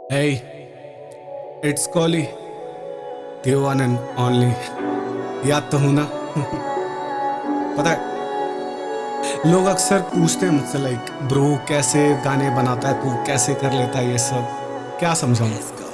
Hey, it's Kohli, the one and only. याद तो हूं ना? पता है लोग अक्सर पूछते हैं मुझसे लाइक ब्रो कैसे गाने बनाता है तू, कैसे कर लेता है ये सब, क्या समझाऊं?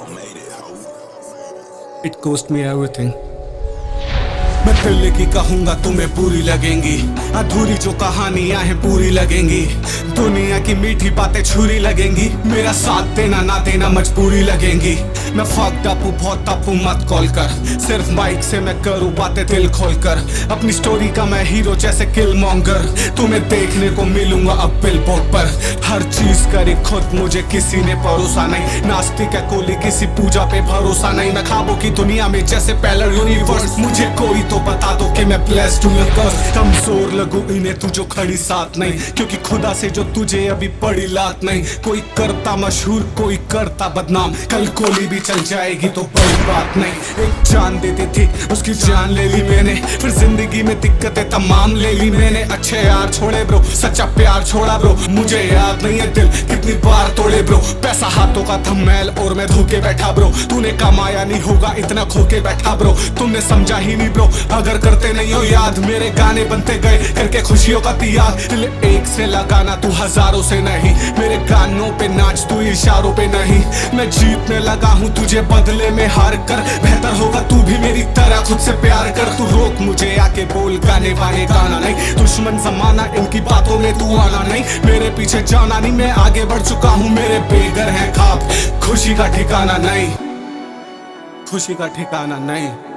It cost me everything. मैं दिल की कहूंगा तुम्हें पूरी लगेंगी, अधूरी जो कहानियां हैं पूरी लगेंगी, दुनिया की मीठी बातें छुरी लगेंगी, मेरा साथ देना ना देना मजबूरी लगेंगी। मैं फक्ड अप हूँ बहुत टफ हूँ मत कॉल कर, सिर्फ माइक से मैं करूँ बातें दिल खोल कर, अपनी स्टोरी का मैं हीरो जैसे किल मॉन्गर, तुम्हें देखने को मिलूंगा अब बिलबोर्ड पर। हर चीज करी खुद मुझे किसी ने परोसा नहीं, नास्तिक है कोहली किसी पूजा पे भरोसा नहीं, मैं ख्वाबों की दुनिया में जैसे पैरेलल यूनिवर्स, मुझे कोई तो बता दो कि मैं ब्लेस्ड हूँ या कर्स्ड। कमजोर लगू इन्हें तू जो खड़ी साथ नहीं, क्योंकि खुदा से जो तुझे अभी पड़ी लात नहीं। कोई करता मशहूर कोई करता बदनाम, कल कोहली भी चल जाएगी तो बड़ी बात नहीं। एक जान देती थी उसकी जान ले ली मैंने, फिर जिंदगी में दिक्कतें तमाम ले ली मैंने। अच्छे यार छोड़े ब्रो, सच्चा प्यार छोड़ा ब्रो, मुझे याद नहीं है दिल कितनी बार तोड़े ब्रो। पैसा हाथों का थंबनेल और मैं धोके बैठा ब्रो, तूने कमाया नहीं होगा इतना खोके बैठा ब्रो, तुमने समझा ही नहीं ब्रो। अगर करते नहीं हो याद मेरे गाने बनते गए करके खुशियों का त्याग, दिल एक से लगाना तू हजारों से नहीं, मेरे गानों पे नाच तू इशारों पे नहीं। मैं जीतने लगा हूँ तुझे बदले में हार कर, बेहतर होगा तू भी मेरी तरह खुद से प्यार कर। तू रोक मुझे आके बोल गाने वाने गाना नहीं, दुश्मन जमाना इनकी बातों में तू आना नहीं, मेरे पीछे जाना नहीं, मैं आगे बढ़ चुका हूँ, मेरे बेघर हैं ख्वाब, खुशी का ठिकाना नहीं, खुशी का ठिकाना नहीं।